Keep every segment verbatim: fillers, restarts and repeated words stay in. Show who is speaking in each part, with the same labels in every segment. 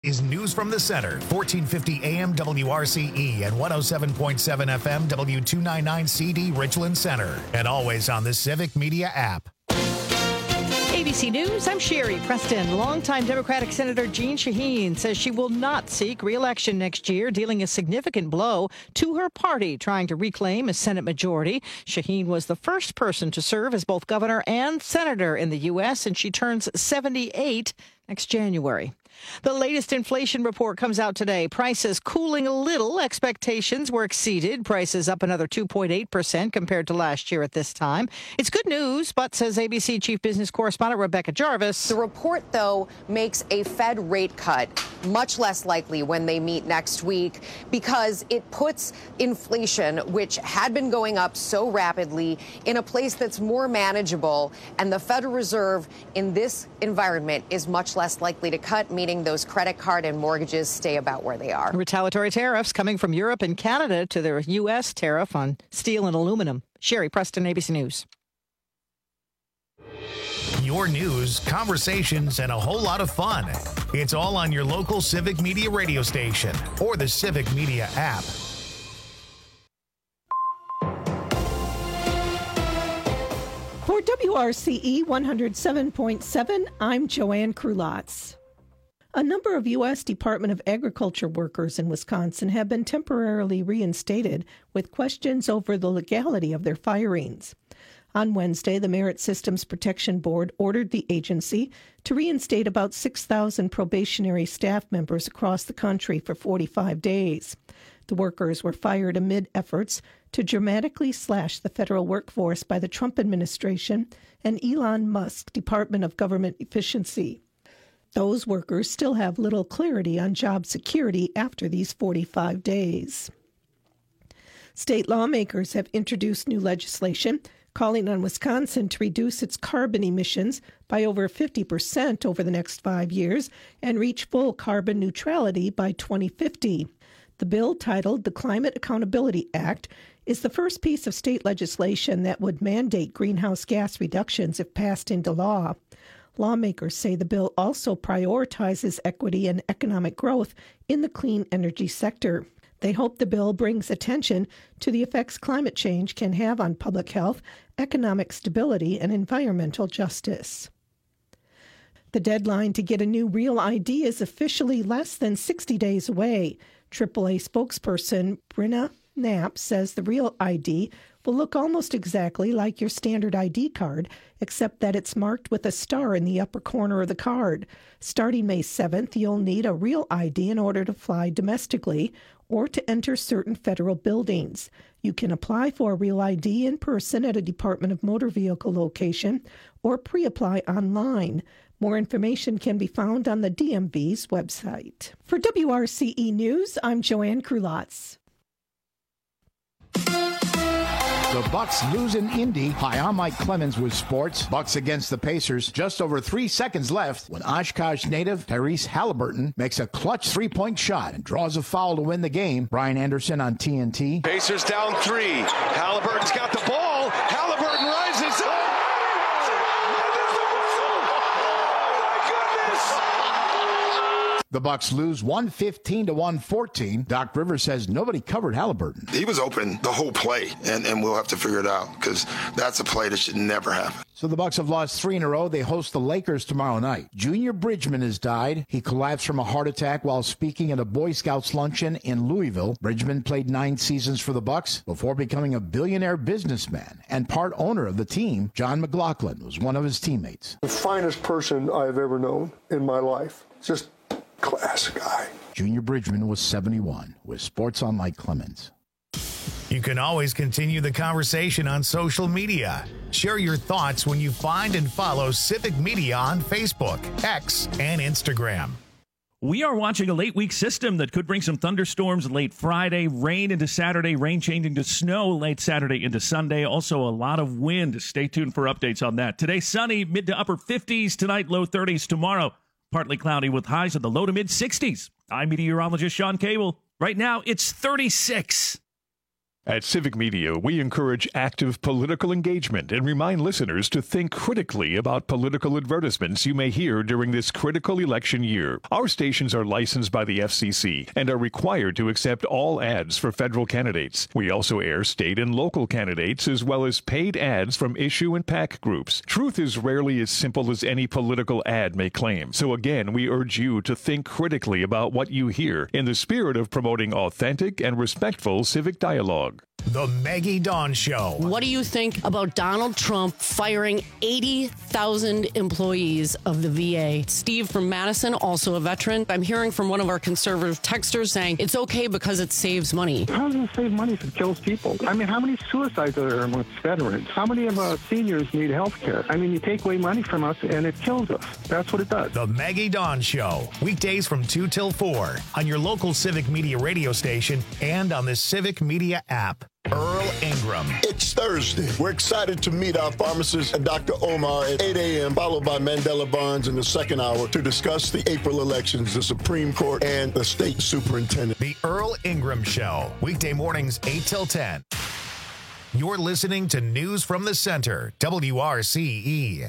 Speaker 1: Is News from the Center, fourteen fifty A M W R C E and one oh seven point seven F M W two ninety-nine C D Richland Center. And always on the Civic Media app.
Speaker 2: A B C News, I'm Sherry Preston. Longtime Democratic Senator Jeanne Shaheen says she will not seek re-election next year, dealing a significant blow to her party trying to reclaim a Senate majority. Shaheen was the first person to serve as both governor and senator in the U S, and she turns seventy-eight next January. The latest inflation report comes out today. Prices cooling a little. Expectations were exceeded. Prices up another two point eight percent compared to last year at this time. It's good news, but says A B C Chief Business Correspondent Rebecca Jarvis.
Speaker 3: The report, though, makes a Fed rate cut much less likely when they meet next week because it puts inflation, which had been going up so rapidly, in a place that's more manageable. And the Federal Reserve in this environment is much less likely to cut, meaning those credit card and mortgages stay about where they are.
Speaker 2: Retaliatory tariffs coming from Europe and Canada to their U S tariff on steel and aluminum. Sherry Preston, A B C News.
Speaker 1: Your news, conversations, and a whole lot of fun. It's all on your local Civic Media radio station or the Civic Media app.
Speaker 4: For W R C E one oh seven point seven, I'm Joanne Krulotz. A number of U S Department of Agriculture workers in Wisconsin have been temporarily reinstated with questions over the legality of their firings. On Wednesday, the Merit Systems Protection Board ordered the agency to reinstate about six thousand probationary staff members across the country for forty-five days. The workers were fired amid efforts to dramatically slash the federal workforce by the Trump administration and Elon Musk's Department of Government Efficiency. Those workers still have little clarity on job security after these forty-five days. State lawmakers have introduced new legislation calling on Wisconsin to reduce its carbon emissions by over fifty percent over the next five years and reach full carbon neutrality by twenty fifty. The bill, titled the Climate Accountability Act, is the first piece of state legislation that would mandate greenhouse gas reductions if passed into law. Lawmakers say the bill also prioritizes equity and economic growth in the clean energy sector. They hope the bill brings attention to the effects climate change can have on public health, economic stability, and environmental justice. The deadline to get a new Real I D is officially less than sixty days away. triple A spokesperson Brenna Knapp says the Real I D will look almost exactly like your standard I D card, except that it's marked with a star in the upper corner of the card. Starting May seventh, you'll need a Real I D in order to fly domestically or to enter certain federal buildings. You can apply for a Real I D in person at a Department of Motor Vehicle location or pre-apply online. More information can be found on the D M V's website. For W R C E News, I'm Joanne Krulotz.
Speaker 5: The Bucks lose in Indy. Hi, I'm Mike Clemens with sports. Bucks against the Pacers. Just over three seconds left when Oshkosh native Tyrese Halliburton makes a clutch three-point shot and draws a foul to win the game. Brian Anderson on T N T.
Speaker 6: Pacers down three. Halliburton's got the ball. Halliburton rises up.
Speaker 5: The Bucks lose one fifteen to one fourteen. Doc Rivers says nobody covered Halliburton.
Speaker 7: He was open the whole play, and, and we'll have to figure it out because that's a play that should never happen.
Speaker 5: So the Bucks have lost three in a row. They host the Lakers tomorrow night. Junior Bridgman has died. He collapsed from a heart attack while speaking at a Boy Scouts luncheon in Louisville. Bridgman played nine seasons for the Bucks before becoming a billionaire businessman and part owner of the team. John McLaughlin was one of his teammates.
Speaker 8: The finest person I've ever known in my life. Just class guy.
Speaker 5: Junior Bridgman was seventy-one with Sports on Mike Clemens.
Speaker 1: You can always continue the conversation on social media. Share your thoughts when you find and follow Civic Media on Facebook, X, and Instagram.
Speaker 9: We are watching a late week system that could bring some thunderstorms late Friday, rain into Saturday, rain changing to snow late Saturday into Sunday. Also a lot of wind. Stay tuned for updates on that. Today, sunny, mid to upper fifties. Tonight, low thirties. Tomorrow, partly cloudy with highs in the low to mid sixties. I'm meteorologist Sean Cable. Right now, it's thirty-six.
Speaker 10: At Civic Media, we encourage active political engagement and remind listeners to think critically about political advertisements you may hear during this critical election year. Our stations are licensed by the F C C and are required to accept all ads for federal candidates. We also air state and local candidates as well as paid ads from issue and PAC groups. Truth is rarely as simple as any political ad may claim. So again, we urge you to think critically about what you hear in the spirit of promoting authentic and respectful civic dialogue.
Speaker 1: The Maggie Dawn Show.
Speaker 11: What do you think about Donald Trump firing eighty thousand employees of the V A? Steve from Madison, also a veteran. I'm hearing from one of our conservative texters saying it's okay because it saves money.
Speaker 8: How does it save money if it kills people? I mean, how many suicides are there amongst veterans? How many of our seniors need health care? I mean, you take away money from us and it kills us. That's what it does.
Speaker 1: The Maggie Dawn Show. Weekdays from two till four on your local Civic Media radio station and on the Civic Media app. Earl Ingram.
Speaker 12: It's Thursday. We're excited to meet our pharmacist, Doctor Omar, at eight a.m., followed by Mandela Barnes in the second hour to discuss the April elections, the Supreme Court, and the state superintendent.
Speaker 1: The Earl Ingram Show. Weekday mornings, eight till ten. You're listening to News from the Center, W R C E.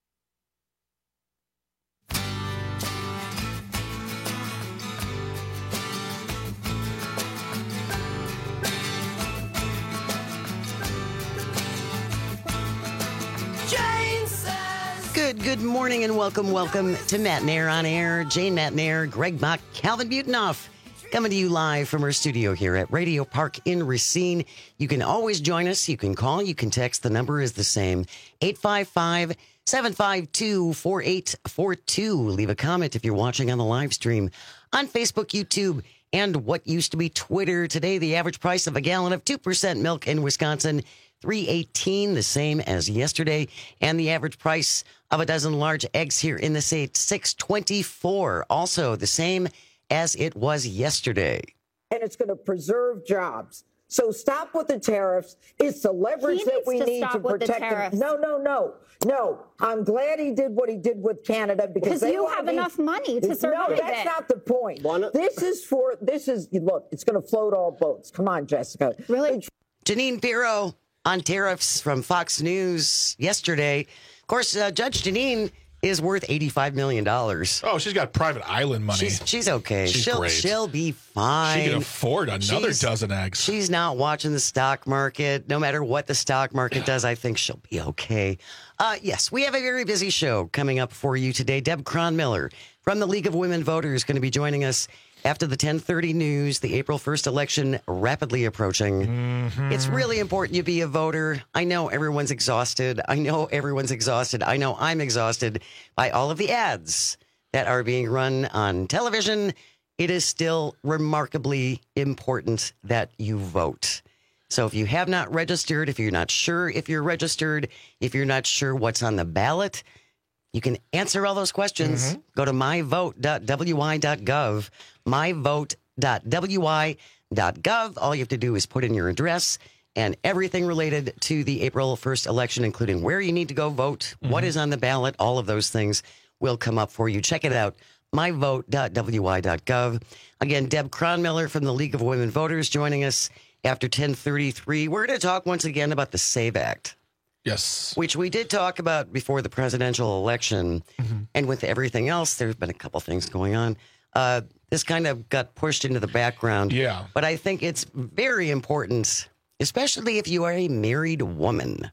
Speaker 13: Good, good morning and welcome, welcome to Matt Nair on Air. Jane Matt Nair, Greg Mock, Calvin Butenoff, coming to you live from our studio here at Radio Park in Racine. You can always join us. You can call, you can text. The number is the same, eight five five, seven five two, four eight four two. Leave a comment if you're watching on the live stream on Facebook, YouTube, and what used to be Twitter. Today, the average price of a gallon of two percent milk in Wisconsin, three eighteen, the same as yesterday. And the average price of a dozen large eggs here in the state, six twenty-four, also the same as it was yesterday.
Speaker 14: And it's going to preserve jobs. So stop with the tariffs. It's the leverage
Speaker 15: he
Speaker 14: that we
Speaker 15: to
Speaker 14: need to protect them. No, no, no, no. I'm glad he did what he did with Canada because
Speaker 15: you have
Speaker 14: be,
Speaker 15: enough money to survive.
Speaker 14: No, that's
Speaker 15: it.
Speaker 14: not the point. This is for, this is, look, it's going to float all boats. Come on, Jessica.
Speaker 15: Really?
Speaker 13: Janine Pirro on tariffs from Fox News yesterday. Of course, uh, Judge Janine is worth eighty-five million dollars.
Speaker 16: Oh, she's got private island money.
Speaker 13: She's, she's okay.
Speaker 16: She's
Speaker 13: she'll,
Speaker 16: great.
Speaker 13: she'll be fine.
Speaker 16: She can afford another
Speaker 13: she's,
Speaker 16: dozen eggs.
Speaker 13: She's not watching the stock market. No matter what the stock market does, I think she'll be okay. Uh, yes, we have a very busy show coming up for you today. Deb Cronmiller from the League of Women Voters is going to be joining us after the ten thirty news, the April first election rapidly approaching. Mm-hmm. It's really important you be a voter. I know everyone's exhausted. I know everyone's exhausted. I know I'm exhausted by all of the ads that are being run on television. It is still remarkably important that you vote. So if you have not registered, if you're not sure if you're registered, if you're not sure what's on the ballot, you can answer all those questions. Mm-hmm. Go to my vote dot w i dot gov, my vote dot w i dot gov. All you have to do is put in your address and everything related to the April first election, including where you need to go vote, mm-hmm. what is on the ballot, all of those things will come up for you. Check it out, my vote dot w i dot gov. Again, Deb Cronmiller from the League of Women Voters joining us after ten thirty-three. We're going to talk once again about the SAVE Act.
Speaker 16: Yes.
Speaker 13: Which we did talk about before the presidential election. Mm-hmm. And with everything else, there's been a couple things going on. Uh, this kind of got pushed into the background.
Speaker 16: Yeah.
Speaker 13: But I think it's very important, especially if you are a married woman,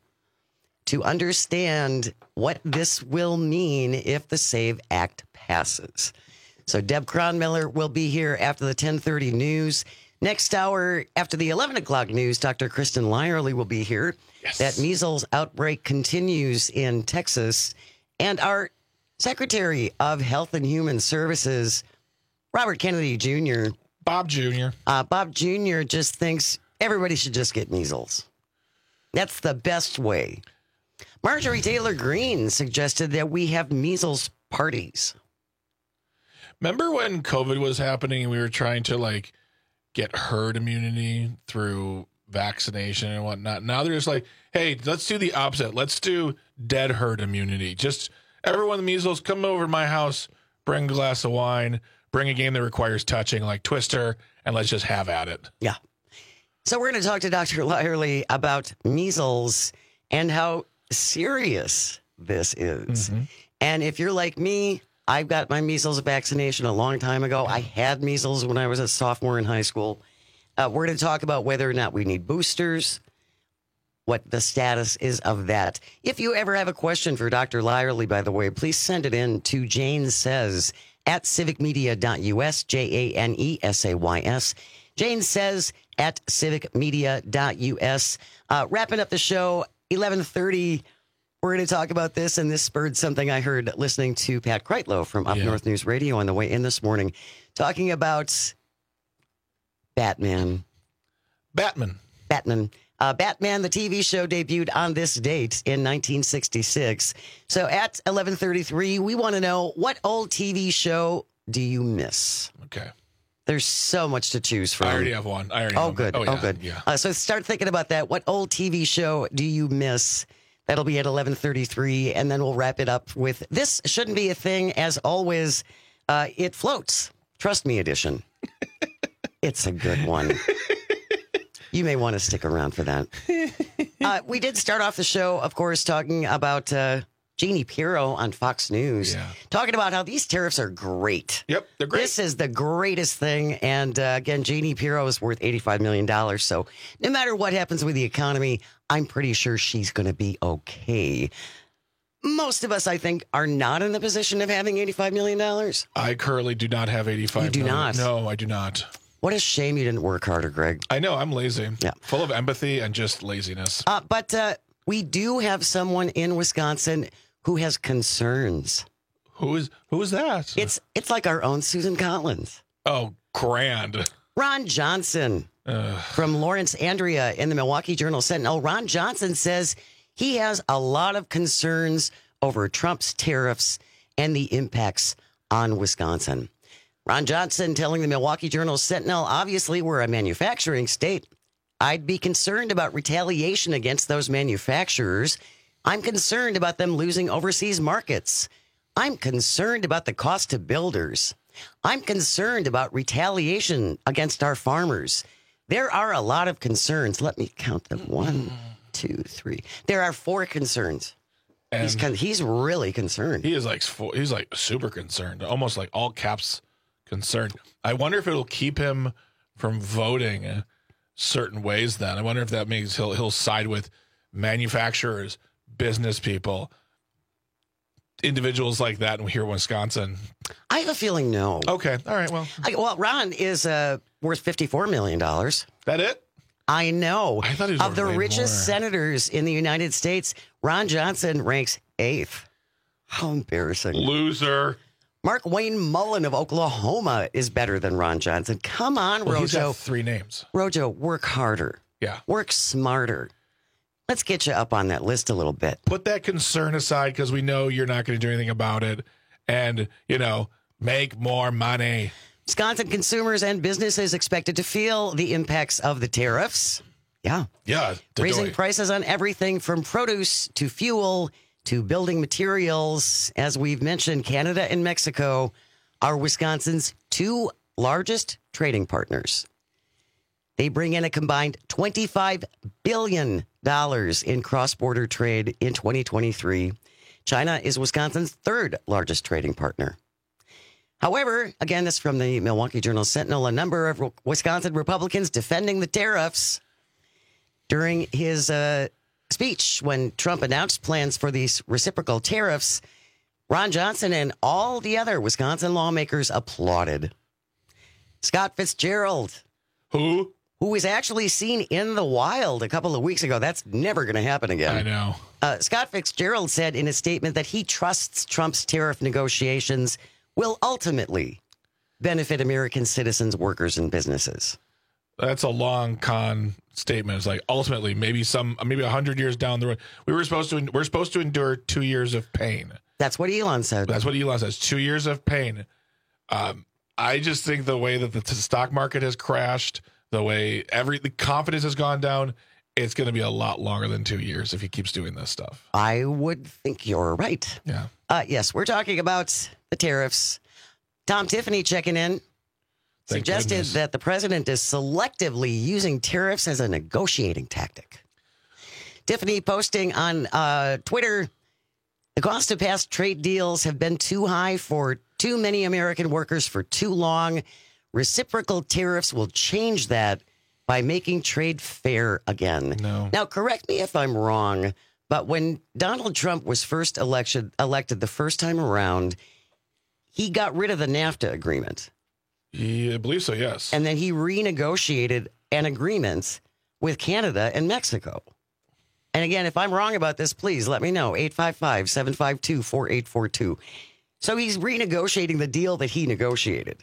Speaker 13: to understand what this will mean if the SAVE Act passes. So Deb Cronmiller will be here after the ten thirty news. Next hour, after the eleven o'clock news, Doctor Kristen Lyerly will be here. Yes. That measles outbreak continues in Texas. And our Secretary of Health and Human Services, Robert Kennedy Junior
Speaker 16: Bob Junior
Speaker 13: Uh, Bob Junior just thinks everybody should just get measles. That's the best way. Marjorie Taylor Greene suggested that we have measles parties.
Speaker 16: Remember when COVID was happening and we were trying to, like, get herd immunity through vaccination and whatnot? Now they're just like, hey, let's do the opposite. Let's do dead herd immunity. Just everyone with measles, come over to my house, bring a glass of wine, bring a game that requires touching like Twister, and let's just have at it.
Speaker 13: Yeah. So we're going to talk to Doctor Lyerly about measles and how serious this is. Mm-hmm. And if you're like me, I've got my measles vaccination a long time ago. I had measles when I was a sophomore in high school. Uh, we're going to talk about whether or not we need boosters, what the status is of that. If you ever have a question for Doctor Lyerly, by the way, please send it in to Jane Says at civic media dot U S, J A N E S A Y S. Jane Says at civic media dot U S. Uh, wrapping up the show, eleven thirty. We're going to talk about this, and this spurred something I heard listening to Pat Kreitlow from Up
Speaker 16: Yeah.
Speaker 13: North News Radio on the way in this morning, talking about Batman.
Speaker 16: Batman.
Speaker 13: Batman. Uh, Batman, the T V show, debuted on this date in nineteen sixty-six. So at eleven thirty-three, we want to know, what old T V show do you miss?
Speaker 16: Okay.
Speaker 13: There's so much to choose from.
Speaker 16: I already have one. I already
Speaker 13: oh,
Speaker 16: have
Speaker 13: good.
Speaker 16: one. Oh,
Speaker 13: Oh,
Speaker 16: yeah.
Speaker 13: good.
Speaker 16: Yeah.
Speaker 13: Uh, so start thinking about that. What old T V show do you miss? That'll be at eleven thirty-three, and then we'll wrap it up with This Shouldn't Be a Thing. As always, uh, It Floats. Trust Me edition. It's a good one. You may want to stick around for that. Uh, we did start off the show, of course, talking about uh, Jeannie Pirro on Fox News,
Speaker 16: Yeah.
Speaker 13: talking about how these tariffs are great.
Speaker 16: Yep, they're great.
Speaker 13: This is the greatest thing. And uh, again, Jeannie Pirro is worth eighty-five million dollars. So no matter what happens with the economy, I'm pretty sure she's going to be okay. Most of us, I think, are not in the position of having eighty-five million dollars.
Speaker 16: I currently do not have eighty-five
Speaker 13: You do
Speaker 16: million.
Speaker 13: not?
Speaker 16: No, I do not.
Speaker 13: What a shame you didn't work harder, Greg.
Speaker 16: I know, I'm lazy.
Speaker 13: Yeah.
Speaker 16: Full of empathy and just laziness.
Speaker 13: Uh, but uh, we do have someone in Wisconsin who has concerns.
Speaker 16: Who is who is that?
Speaker 13: It's it's like our own Susan Collins.
Speaker 16: Oh, grand.
Speaker 13: Ron Johnson
Speaker 16: Ugh.
Speaker 13: from Lawrence Andrea in the Milwaukee Journal Sentinel. Ron Johnson says he has a lot of concerns over Trump's tariffs and the impacts on Wisconsin. Ron Johnson telling the Milwaukee Journal Sentinel, obviously we're a manufacturing state. I'd be concerned about retaliation against those manufacturers. I'm concerned about them losing overseas markets. I'm concerned about the cost to builders. I'm concerned about retaliation against our farmers. There are a lot of concerns. Let me count them. One, two, three. There are four concerns.
Speaker 16: And
Speaker 13: he's con- he's really concerned.
Speaker 16: He is like he's like super concerned, almost like all caps concerned. I wonder if it'll keep him from voting certain ways. Then I wonder if that means he'll he'll side with manufacturers, business people, individuals like that. And here in Wisconsin,
Speaker 13: I have a feeling no.
Speaker 16: Okay, all right. Well,
Speaker 13: I, well, Ron is uh, worth fifty-four million dollars.
Speaker 16: That it?
Speaker 13: I know.
Speaker 16: I thought he was
Speaker 13: of the
Speaker 16: worth way
Speaker 13: richest
Speaker 16: more.
Speaker 13: senators in the United States, Ron Johnson ranks eighth. How embarrassing.
Speaker 16: Loser.
Speaker 13: Mark Wayne Mullen of Oklahoma is better than Ron Johnson. Come on,
Speaker 16: Well, he's
Speaker 13: Rojo.
Speaker 16: got three names.
Speaker 13: Rojo, work harder.
Speaker 16: Yeah.
Speaker 13: Work smarter. Let's get you up on that list a little bit.
Speaker 16: Put that concern aside because we know you're not going to do anything about it. And, you know, make more money.
Speaker 13: Wisconsin consumers and businesses expected to feel the impacts of the tariffs. Yeah.
Speaker 16: Yeah.
Speaker 13: Raising
Speaker 16: doy.
Speaker 13: prices on everything from produce to fuel to building materials. As we've mentioned, Canada and Mexico are Wisconsin's two largest trading partners. They bring in a combined twenty-five billion dollars in cross-border trade in twenty twenty-three. China is Wisconsin's third largest trading partner. However, again, this is from the Milwaukee Journal Sentinel, a number of Wisconsin Republicans defending the tariffs during his uh, speech when Trump announced plans for these reciprocal tariffs. Ron Johnson and all the other Wisconsin lawmakers applauded. Scott Fitzgerald,
Speaker 16: who
Speaker 13: who was actually seen in the wild a couple of weeks ago. That's never going to happen again.
Speaker 16: I know.
Speaker 13: Uh, Scott Fitzgerald said in a statement that he trusts Trump's tariff negotiations will ultimately benefit American citizens, workers, and businesses.
Speaker 16: That's a long con statement. It's like ultimately, maybe some, maybe a hundred years down the road, we were supposed to, we're supposed to endure two years of pain.
Speaker 13: That's what Elon said.
Speaker 16: That's what Elon says. Two years of pain. Um, I just think the way that the t- stock market has crashed, the way every the confidence has gone down, it's going to be a lot longer than two years if he keeps doing this stuff.
Speaker 13: I would think you're right.
Speaker 16: Yeah.
Speaker 13: Uh, yes, we're talking about the tariffs. Tom Tiffany checking in.
Speaker 16: Thank
Speaker 13: suggested
Speaker 16: goodness.
Speaker 13: that the president is selectively using tariffs as a negotiating tactic. Tiffany posting on uh, Twitter, the cost of past trade deals have been too high for too many American workers for too long. Reciprocal tariffs will change that by making trade fair again.
Speaker 16: No.
Speaker 13: Now, correct me if I'm wrong, but when Donald Trump was first election, elected the first time around, he got rid of the NAFTA agreement.
Speaker 16: Yeah, I believe so, yes.
Speaker 13: And then he renegotiated an agreement with Canada and Mexico. And again, if I'm wrong about this, please let me know. eight five five, seven five two, four eight four two. So he's renegotiating the deal that he negotiated.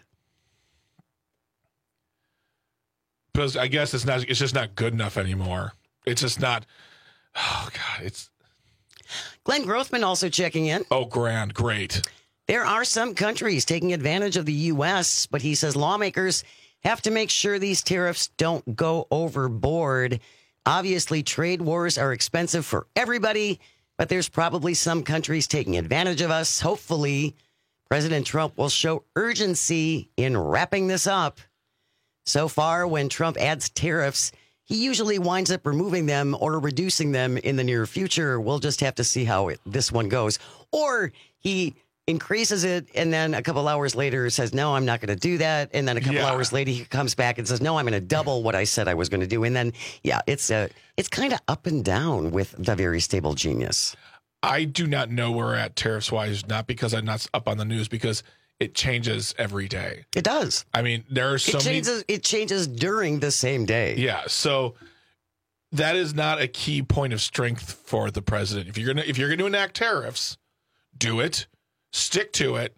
Speaker 16: Because I guess it's not. It's just not good enough anymore. It's just not. Oh God, it's.
Speaker 13: Glenn Grothman also checking in.
Speaker 16: Oh, grand, great.
Speaker 13: There are some countries taking advantage of the U S, but he says lawmakers have to make sure these tariffs don't go overboard. Obviously, trade wars are expensive for everybody, but there's probably some countries taking advantage of us. Hopefully, President Trump will show urgency in wrapping this up. So far, when Trump adds tariffs, he usually winds up removing them or reducing them in the near future. We'll just have to see how it, this one goes. Or he increases it and then a couple hours later says, no, I'm not going to do that. And then a couple
Speaker 16: Yeah.
Speaker 13: hours later, he comes back and says, no, I'm going to double what I said I was going to do. And then, yeah, it's uh, it's kind of up and down with the very stable genius.
Speaker 16: I do not know where we're at tariffs wise, not because I'm not up on the news, because it changes every day.
Speaker 13: It does.
Speaker 16: I mean, there are so
Speaker 13: it changes,
Speaker 16: many.
Speaker 13: It changes during the same day.
Speaker 16: Yeah, so that is not a key point of strength for the president. If you're gonna if you're gonna enact tariffs, do it, stick to it.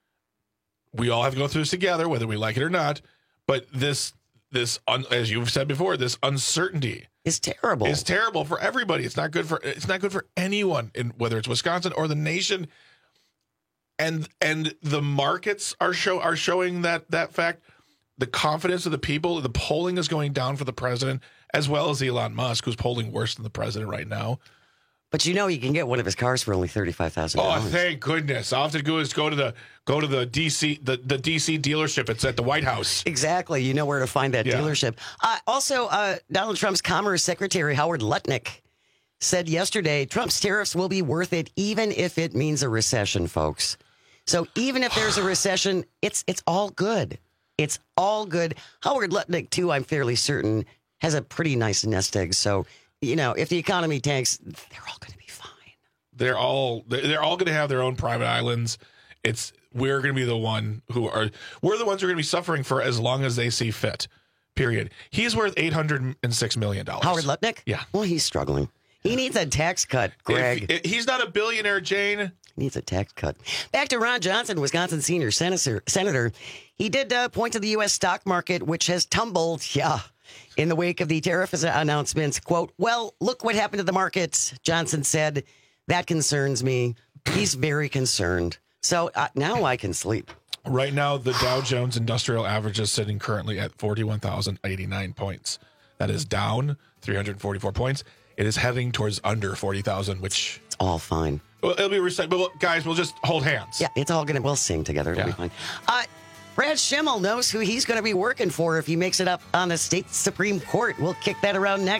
Speaker 16: We all have to go through this together, whether we like it or not. But this this un, as you've said before, this uncertainty
Speaker 13: is terrible.
Speaker 16: It's terrible for everybody. It's not good for it's not good for anyone, in whether it's Wisconsin or the nation. And and the markets are show are showing that that fact. The confidence of the people, the polling is going down for the president, as well as Elon Musk, who's polling worse than the president right now.
Speaker 13: But you know, you can get one of his cars for only thirty-five thousand
Speaker 16: Oh,
Speaker 13: dollars.
Speaker 16: thank goodness! All I have to do is go to the go to the D C the, the D C dealership. It's at the White House.
Speaker 13: Exactly. You know where to find that
Speaker 16: Yeah.
Speaker 13: dealership. Uh, also, uh, Donald Trump's Commerce Secretary Howard Lutnick said yesterday, Trump's tariffs will be worth it, even if it means a recession, folks. So even if there's a recession, it's it's all good. It's all good. Howard Lutnick, too, I'm fairly certain, has a pretty nice nest egg. So, you know, if the economy tanks, they're all going to be fine.
Speaker 16: They're all they're all going to have their own private islands. It's we're going to be the one who are we're the ones who are going to be suffering for as long as they see fit. Period. He's worth eight hundred and six million dollars.
Speaker 13: Howard Lutnick?
Speaker 16: Yeah.
Speaker 13: Well, he's struggling. He needs a tax cut, Greg.
Speaker 16: If, if he's not a billionaire, Jane.
Speaker 13: He needs a tax cut. Back to Ron Johnson, Wisconsin senior senator. Senator. He did uh, point to the U S stock market, which has tumbled, yeah, in the wake of the tariff announcements. Quote, well, look what happened to the markets, Johnson said. That concerns me. He's very concerned. So uh, now I can sleep.
Speaker 16: Right now, the Dow Jones Industrial Average is sitting currently at forty-one thousand eighty-nine points. That is down three hundred forty-four points. It is heading towards under forty thousand, which...
Speaker 13: It's all fine.
Speaker 16: Well, it'll be reset. But guys, we'll just hold hands.
Speaker 13: Yeah, it's all going to... We'll sing together. It'll
Speaker 16: Yeah.
Speaker 13: be fine. Uh, Brad Schimmel knows who he's going to be working for if he makes it up on the state Supreme Court. We'll kick that around next.